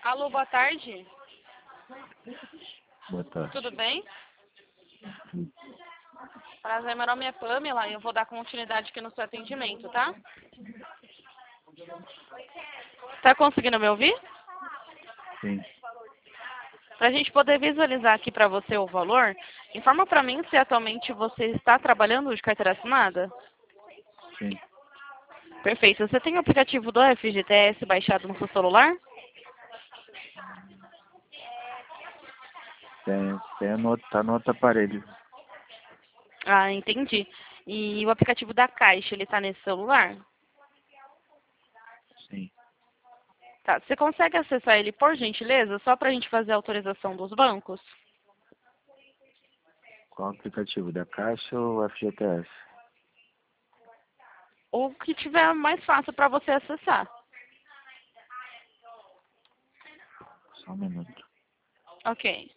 Alô, boa tarde. Boa tarde. Tudo bem? Prazer, meu nome é Pamela e eu vou dar continuidade aqui no seu atendimento, tá? Tá conseguindo me ouvir? Sim. Pra gente poder visualizar aqui pra você o valor, informa pra mim se atualmente você está trabalhando de carteira assinada? Sim. Perfeito. Você tem o aplicativo do FGTS baixado no seu celular? Tá no outro aparelho. Ah, entendi. E o aplicativo da Caixa, ele tá nesse celular? Sim. Tá. Você consegue acessar ele por gentileza, só pra gente fazer a autorização dos bancos? Qual aplicativo? Da Caixa ou FGTS? Ou que tiver mais fácil pra você acessar. Só um minuto. Ok.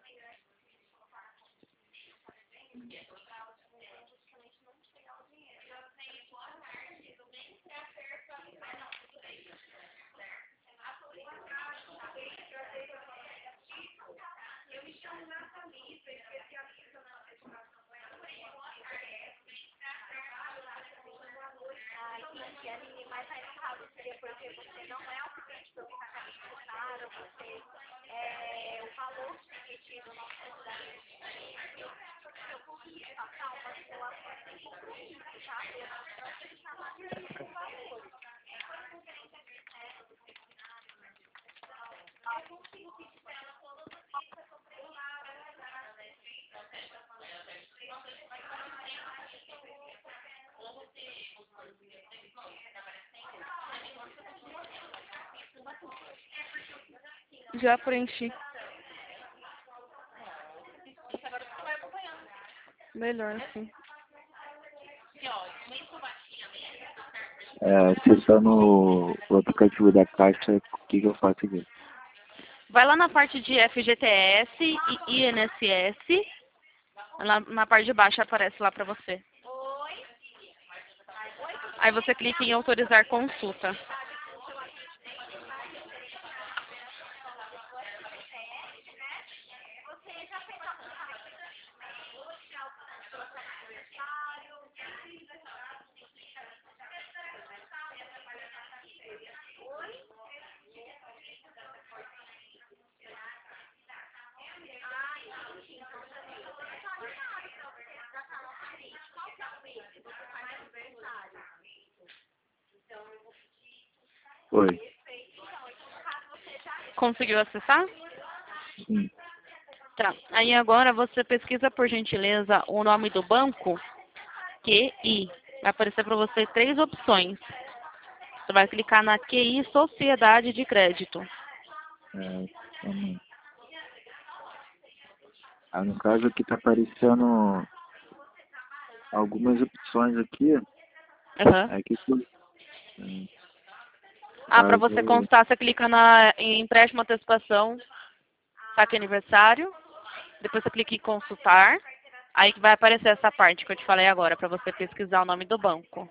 Já preenchi. Melhor, sim. Acessando o aplicativo da Caixa, o que eu faço aqui? Vai lá na parte de FGTS e INSS. Lá na parte de baixo aparece lá pra você. Aí você clica em autorizar consulta. Oi. Conseguiu acessar? Sim. Tá. Aí agora você pesquisa por gentileza o nome do banco, QI. Vai aparecer para você 3 opções. Você vai clicar na QI Sociedade de Crédito. Vamos. No caso aqui tá aparecendo algumas opções aqui. Uhum. Aqui no Para você caso, constar, você clica em empréstimo antecipação, saque aniversário. Depois você clica em consultar. Aí que vai aparecer essa parte que eu te falei agora, para você pesquisar o nome do banco.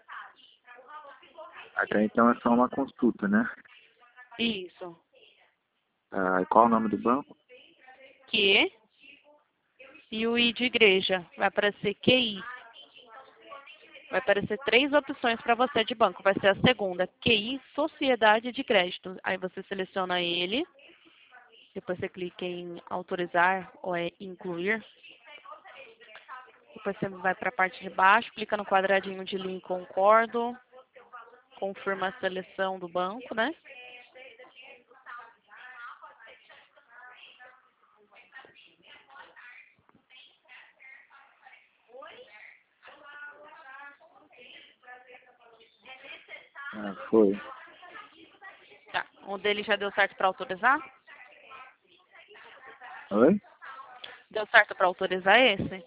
até então é só uma consulta, né? Isso. Qual o nome do banco? Q e o I de igreja. Vai aparecer QI. Vai aparecer 3 opções para você de banco. Vai ser a segunda, QI Sociedade de Crédito. Aí você seleciona ele. Depois você clica em autorizar ou incluir. Depois você vai para a parte de baixo, clica no quadradinho de link concordo. Confirma a seleção do banco, né? Foi. Tá. O dele já deu certo para autorizar? Oi? Deu certo para autorizar esse?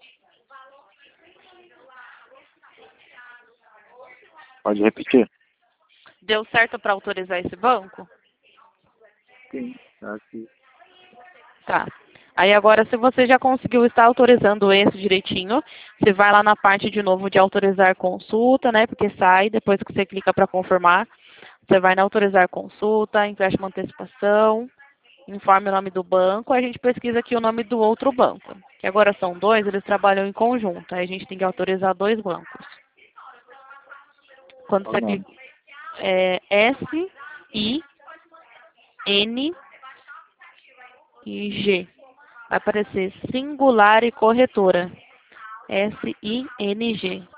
Pode repetir? Deu certo para autorizar esse banco? Sim, tá aqui. Tá. Aí agora, se você já conseguiu estar autorizando esse direitinho, você vai lá na parte de novo de autorizar consulta, né? Porque sai, depois que você clica para confirmar, você vai na autorizar consulta, empréstimo antecipação. informe o nome do banco, a gente pesquisa aqui o nome do outro banco. Que agora são dois, eles trabalham em conjunto. Aí a gente tem que autorizar dois bancos. Quando Qual você o nome? clica, é SING. Vai aparecer Singular e Corretora. SING.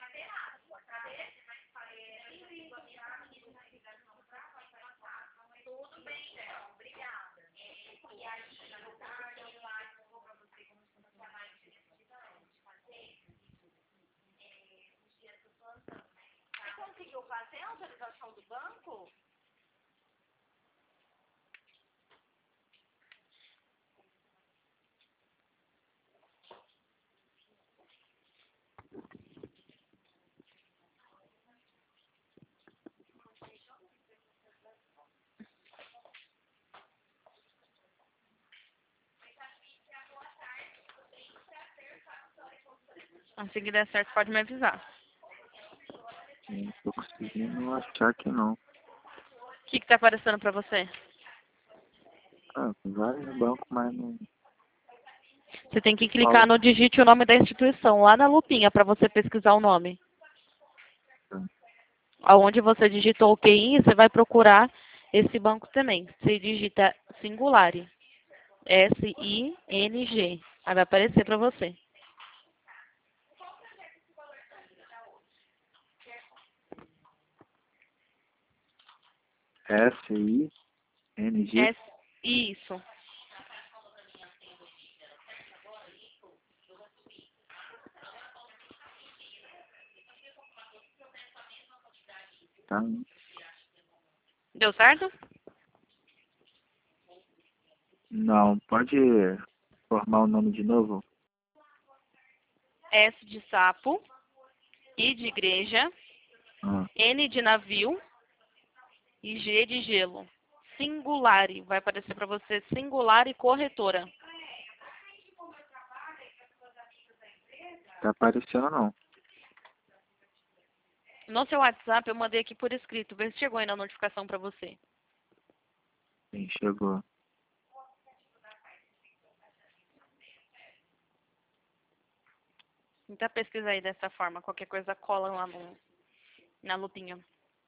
Assim que der certo, pode me avisar. Não tô conseguindo achar que não. O que tá aparecendo pra você? Ah, tem vários bancos, mas não. Você tem que clicar Qual? no digite o nome da instituição, lá na lupinha, para você pesquisar o nome. Aonde você digitou o QI, você vai procurar esse banco também. Você digita Singulari. SING. Aí vai aparecer para você. SING? Isso. Tá. Deu certo? Não, pode formar o nome de novo? S de sapo, I de igreja, Ah, N de navio e G de gelo. Singulari. Vai aparecer para você Singulari Corretora. tá aparecendo não. No seu WhatsApp eu mandei aqui por escrito. Vê se chegou aí na notificação para você. Sim, chegou. Tenta pesquisar aí dessa forma. Qualquer coisa cola lá na lupinha.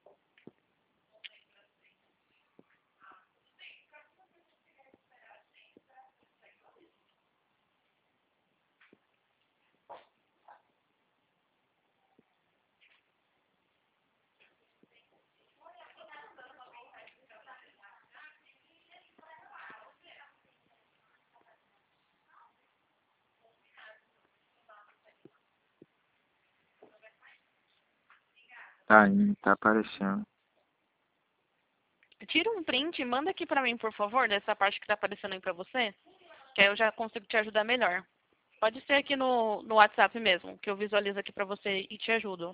Tá indo, tá aparecendo. Tira um print e manda aqui pra mim, por favor, dessa parte que tá aparecendo aí pra você. Que aí eu já consigo te ajudar melhor. Pode ser aqui no WhatsApp mesmo, que eu visualizo aqui pra você e te ajudo.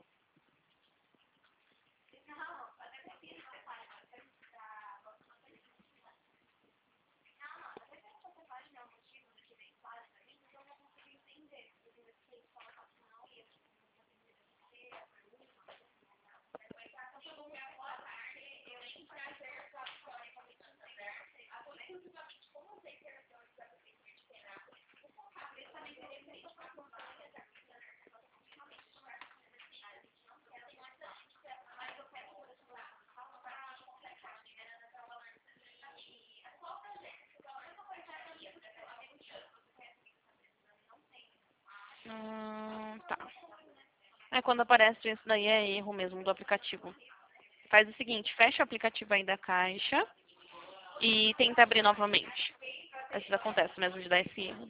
Tá. Quando aparece isso daí é erro mesmo do aplicativo. Faz o seguinte, fecha o aplicativo aí da Caixa e tenta abrir novamente. Às vezes acontece mesmo de dar esse erro.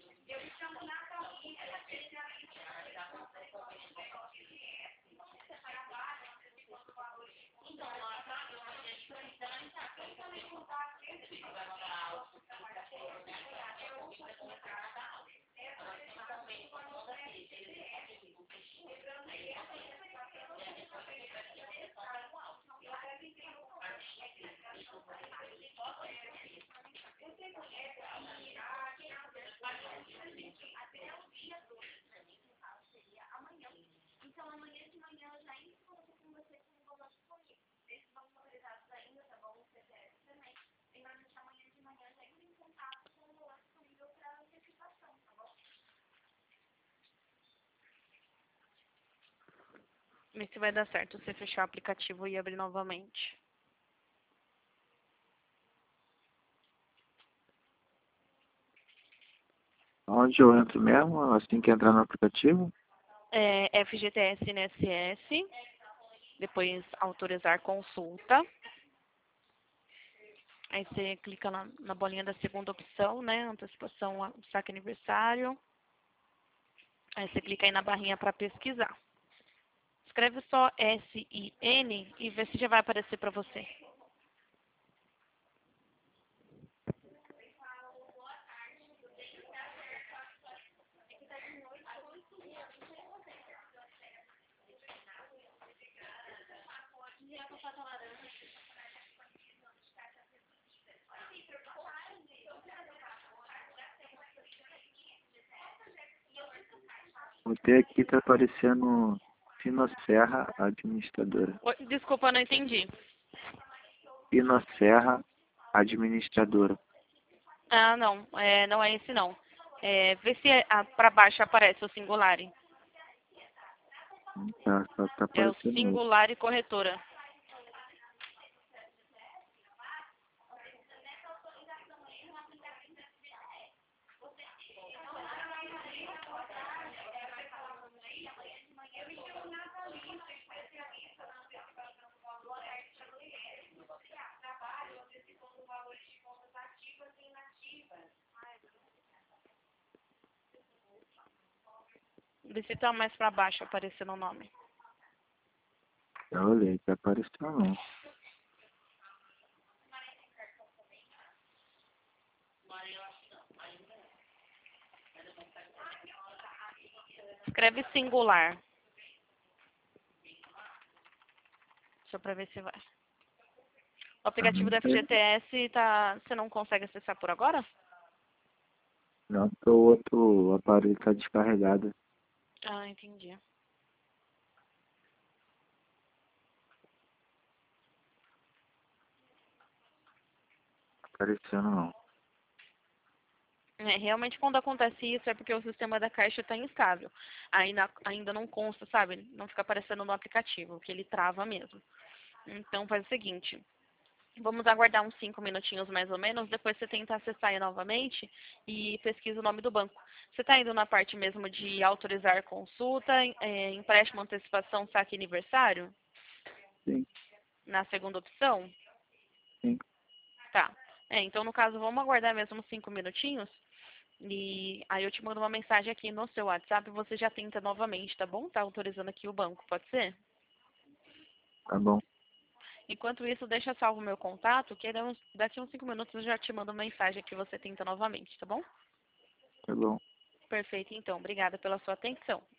Vê se vai dar certo você fechar o aplicativo e abrir novamente. Onde eu entro mesmo, assim que entrar no aplicativo? FGTS INSS, depois autorizar consulta. Aí você clica na bolinha da segunda opção, né? Antecipação ao saque aniversário. Aí você clica aí na barrinha para pesquisar. Escreve só SIN e vê se já vai aparecer para você. O T aqui tá aparecendo Sinosserra Administradora. Oi, desculpa, não entendi. Sinosserra Administradora. Ah, não. Não é esse não. Vê se para baixo aparece o singular. Tá, só tá É o aparecendo outro. singular e corretora. Vê se tá mais para baixo aparecendo o nome. Já olhei, tá aparecendo não. Escreve singular. Só para ver se vai. O aplicativo da FGTS você não consegue acessar por agora? Não, porque o outro aparelho tá descarregado. Ah, entendi. Aparecendo não. Realmente quando acontece isso é porque o sistema da Caixa está instável. Ainda não consta, sabe? Não fica aparecendo no aplicativo, que ele trava mesmo. Então faz o seguinte, vamos aguardar uns 5 minutinhos mais ou menos, depois você tenta acessar aí novamente e pesquisa o nome do banco. Você está indo na parte mesmo de autorizar consulta, empréstimo, antecipação, saque e aniversário? Sim, Na segunda opção? sim. Tá. Então no caso vamos aguardar mesmo uns 5 minutinhos. E aí eu te mando uma mensagem aqui no seu WhatsApp e você já tenta novamente, tá bom? Tá autorizando aqui o banco, pode ser? Tá bom, Enquanto isso, deixa salvo o meu contato, que daqui uns 5 minutos eu já te mando uma mensagem que você tenta novamente, tá bom? tá bom. Perfeito, então. Obrigada pela sua atenção.